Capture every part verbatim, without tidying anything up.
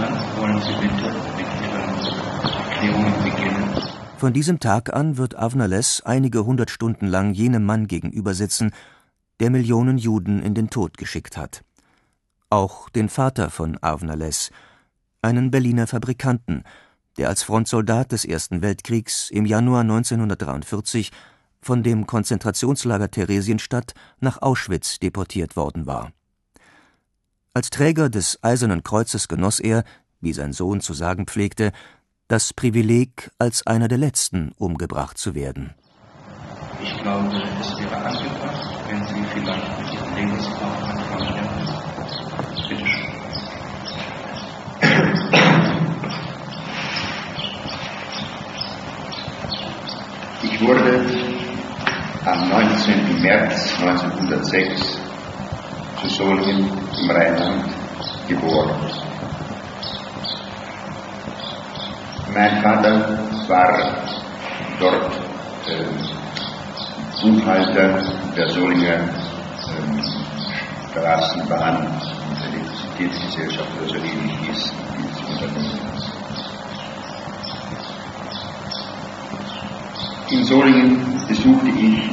wollen Sie bitte mit Ihren Erklärungen beginnen. Von diesem Tag an wird Avner-Less einige hundert Stunden lang jenem Mann gegenüber sitzen, der Millionen Juden in den Tod geschickt hat. Auch den Vater von Avner-Less, einen Berliner Fabrikanten, der als Frontsoldat des Ersten Weltkriegs im Januar neunzehnhundertdreiundvierzig von dem Konzentrationslager Theresienstadt nach Auschwitz deportiert worden war. Als Träger des Eisernen Kreuzes genoss er, wie sein Sohn zu sagen pflegte, das Privileg, als einer der Letzten umgebracht zu werden. Ich glaube, es wäre angebracht, wenn Sie vielleicht mit Ihrem Lebenslauf anfangen werden. Bitte schön. Ich wurde am neunzehnten März neunzehnhundertsechs zu Solingen im Rheinland geboren. Mein Vater war dort äh, Buchhalter der Solinger äh, Straßenbahn und Elektrizitätsgesellschaft, oder so ähnlich hieß dieses Unternehmen. In Solingen besuchte ich,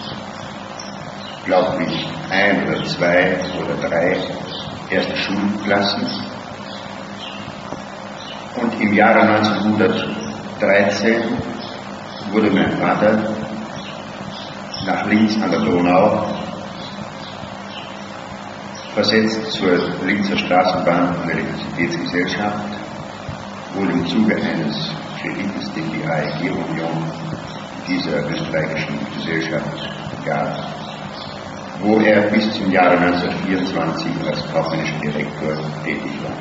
glaube ich, ein oder zwei oder drei erste Schulklassen. Und im Jahre neunzehnhundertdreizehn wurde mein Vater nach Linz an der Donau versetzt zur Linzer Straßenbahn und Elektrizitätsgesellschaft, wohl im Zuge eines Kredites, den die A E G-Union dieser österreichischen Gesellschaft gab, wo er bis zum Jahre neunzehnhundertvierundzwanzig als kaufmännischer Direktor tätig war.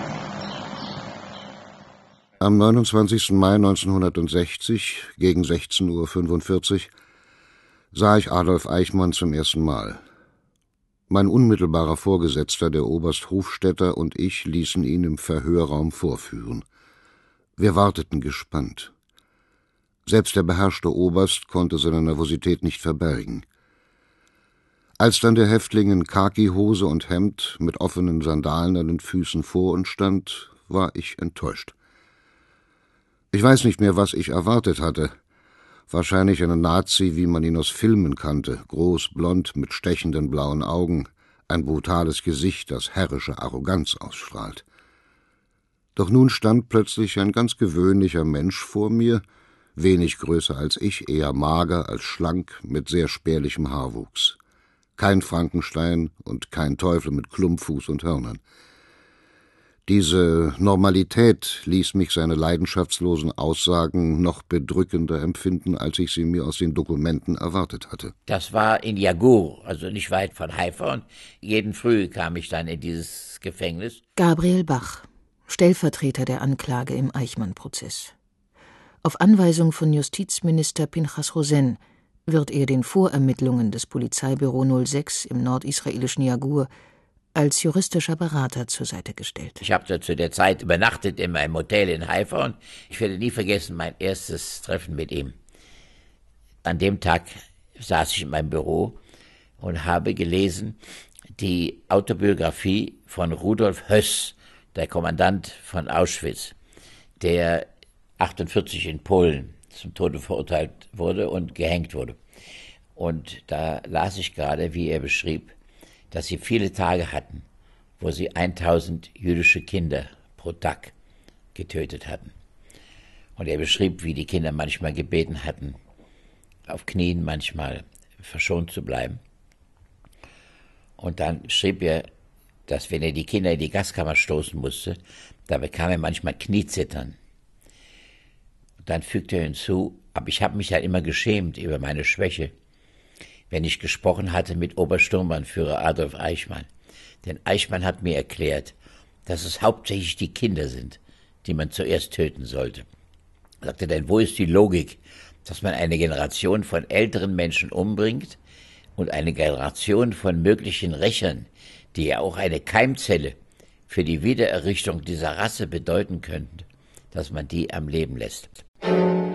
Am neunundzwanzigsten Mai neunzehnhundertsechzig gegen sechzehn Uhr fünfundvierzig sah ich Adolf Eichmann zum ersten Mal. Mein unmittelbarer Vorgesetzter, der Oberst Hofstetter, und ich ließen ihn im Verhörraum vorführen. Wir warteten gespannt. Selbst der beherrschte Oberst konnte seine Nervosität nicht verbergen. Als dann der Häftling in Khaki-Hose und Hemd mit offenen Sandalen an den Füßen vor uns stand, war ich enttäuscht. Ich weiß nicht mehr, was ich erwartet hatte. Wahrscheinlich einen Nazi, wie man ihn aus Filmen kannte, groß, blond, mit stechenden blauen Augen, ein brutales Gesicht, das herrische Arroganz ausstrahlt. Doch nun stand plötzlich ein ganz gewöhnlicher Mensch vor mir, wenig größer als ich, eher mager als schlank, mit sehr spärlichem Haarwuchs. Kein Frankenstein und kein Teufel mit Klumpfuß und Hörnern. Diese Normalität ließ mich seine leidenschaftslosen Aussagen noch bedrückender empfinden, als ich sie mir aus den Dokumenten erwartet hatte. Das war in Jagur, also nicht weit von Haifa, und jeden Früh kam ich dann in dieses Gefängnis. Gabriel Bach, Stellvertreter der Anklage im Eichmann-Prozess. Auf Anweisung von Justizminister Pinchas Rosen wird er den Vorermittlungen des Polizeibüro null sechs im nordisraelischen Jagur als juristischer Berater zur Seite gestellt. Ich habe da zu der Zeit übernachtet in meinem Hotel in Haifa und ich werde nie vergessen mein erstes Treffen mit ihm. An dem Tag saß ich in meinem Büro und habe gelesen die Autobiografie von Rudolf Höss, der Kommandant von Auschwitz, der achtundvierzig in Polen zum Tode verurteilt wurde und gehängt wurde. Und da las ich gerade, wie er beschrieb, dass sie viele Tage hatten, wo sie tausend jüdische Kinder pro Tag getötet hatten. Und er beschrieb, wie die Kinder manchmal gebeten hatten, auf Knien manchmal verschont zu bleiben. Und dann schrieb er, dass wenn er die Kinder in die Gaskammer stoßen musste, da bekam er manchmal Kniezittern. Und dann fügte er hinzu, aber ich habe mich halt immer geschämt über meine Schwäche, wenn ich gesprochen hatte mit Obersturmbannführer Adolf Eichmann. Denn Eichmann hat mir erklärt, dass es hauptsächlich die Kinder sind, die man zuerst töten sollte. Er sagte, denn wo ist die Logik, dass man eine Generation von älteren Menschen umbringt und eine Generation von möglichen Rächern, die ja auch eine Keimzelle für die Wiedererrichtung dieser Rasse bedeuten könnten, dass man die am Leben lässt.